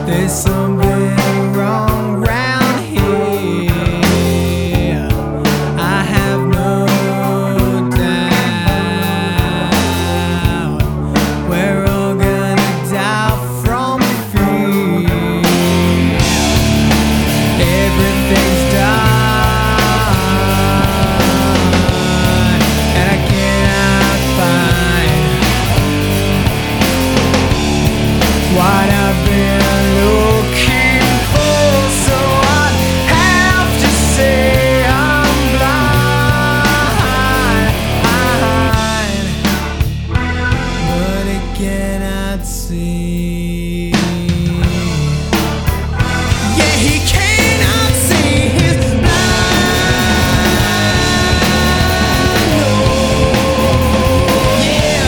There's something wrong round here. I have no doubt we're all gonna die from fear. Everything's done, and I cannot find what I've been looking for, so I have to say I'm blind, but I cannot see. Yeah, he cannot see, he's blind. Oh, yeah.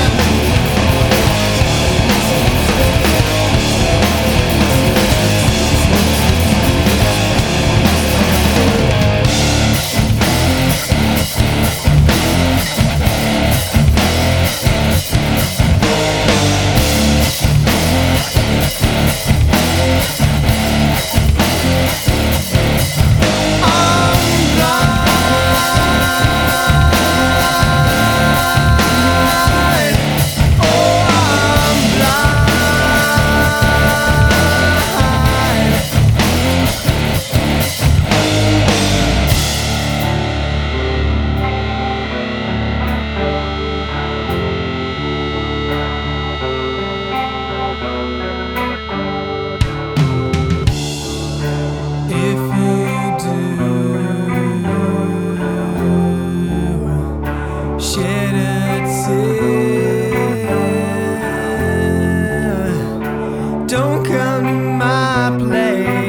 If you do shed a tear, don't come to my place.